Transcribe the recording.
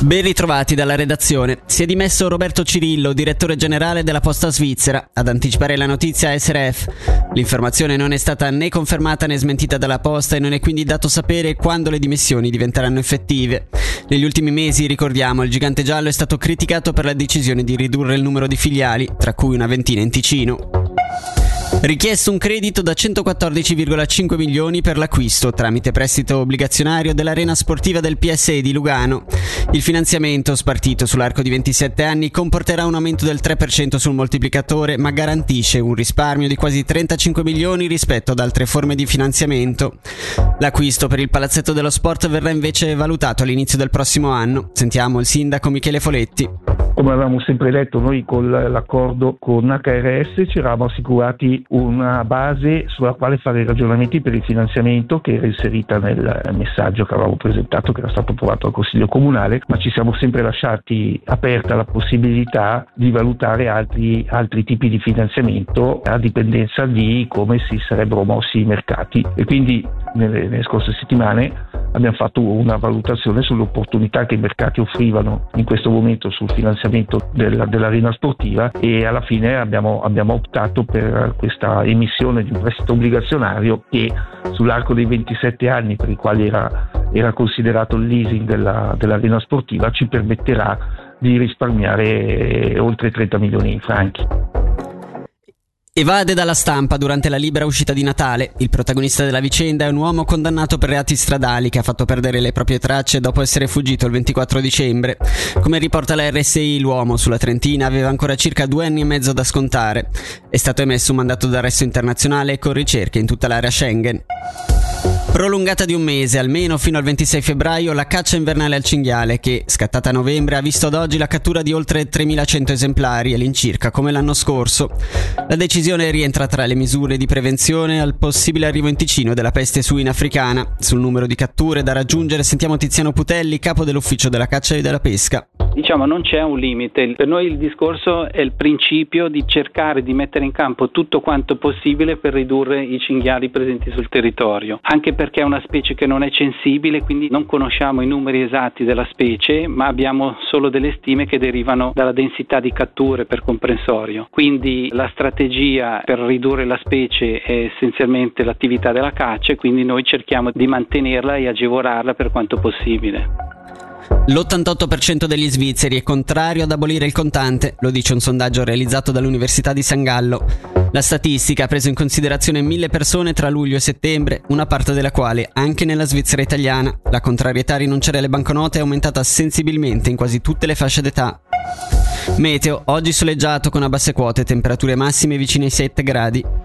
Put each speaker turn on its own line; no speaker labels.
Ben ritrovati dalla redazione. Si è dimesso Roberto Cirillo, direttore generale della Posta Svizzera. Ad anticipare la notizia SRF. L'informazione non è stata né confermata né smentita dalla Posta e non è quindi dato sapere quando le dimissioni diventeranno effettive. Negli ultimi mesi, ricordiamo, il gigante giallo è stato criticato per la decisione di ridurre il numero di filiali, tra cui una ventina in Ticino. Richiesto un credito da 114,5 milioni per l'acquisto tramite prestito obbligazionario dell'arena sportiva del PSE di Lugano. Il finanziamento, spartito sull'arco di 27 anni, comporterà un aumento del 3% sul moltiplicatore, ma garantisce un risparmio di quasi 35 milioni rispetto ad altre forme di finanziamento. L'acquisto per il Palazzetto dello Sport verrà invece valutato all'inizio del prossimo anno. Sentiamo il sindaco Michele Foletti.
Come avevamo sempre detto, noi con l'accordo con HRS ci eravamo assicurati una base sulla quale fare i ragionamenti per il finanziamento, che era inserita nel messaggio che avevamo presentato, che era stato approvato al Consiglio Comunale, ma ci siamo sempre lasciati aperta la possibilità di valutare altri tipi di finanziamento a dipendenza di come si sarebbero mossi i mercati. E quindi nelle scorse settimane abbiamo fatto una valutazione sull'opportunità che i mercati offrivano in questo momento sul finanziamento dell'arena sportiva, e alla fine abbiamo optato per questa emissione di un prestito obbligazionario che sull'arco dei 27 anni per i quali era considerato il leasing dell'arena sportiva ci permetterà di risparmiare oltre 30 milioni di franchi.
Evade dalla stampa durante la libera uscita di Natale. Il protagonista della vicenda è un uomo condannato per reati stradali che ha fatto perdere le proprie tracce dopo essere fuggito il 24 dicembre. Come riporta la RSI, l'uomo sulla Trentina aveva ancora circa 2 anni e mezzo da scontare. È stato emesso un mandato d'arresto internazionale con ricerche in tutta l'area Schengen. Prolungata di un mese, almeno fino al 26 febbraio, la caccia invernale al cinghiale che, scattata a novembre, ha visto ad oggi la cattura di oltre 3.100 esemplari, all'incirca come l'anno scorso. La decisione rientra tra le misure di prevenzione al possibile arrivo in Ticino della peste suina africana. Sul numero di catture da raggiungere sentiamo Tiziano Putelli, capo dell'ufficio della caccia e della pesca.
Non c'è un limite. Per noi il discorso è il principio di cercare di mettere in campo tutto quanto possibile per ridurre i cinghiali presenti sul territorio, anche perché è una specie che non è censibile, quindi non conosciamo i numeri esatti della specie, ma abbiamo solo delle stime che derivano dalla densità di catture per comprensorio. Quindi la strategia per ridurre la specie è essenzialmente l'attività della caccia, e quindi noi cerchiamo di mantenerla e agevolarla per quanto possibile.
L'88% degli svizzeri è contrario ad abolire il contante, lo dice un sondaggio realizzato dall'Università di San Gallo. La statistica ha preso in considerazione 1.000 persone tra luglio e settembre, una parte della quale anche nella Svizzera italiana. La contrarietà a rinunciare alle banconote è aumentata sensibilmente in quasi tutte le fasce d'età. Meteo, oggi soleggiato con a basse quote, temperature massime vicine ai 7 gradi.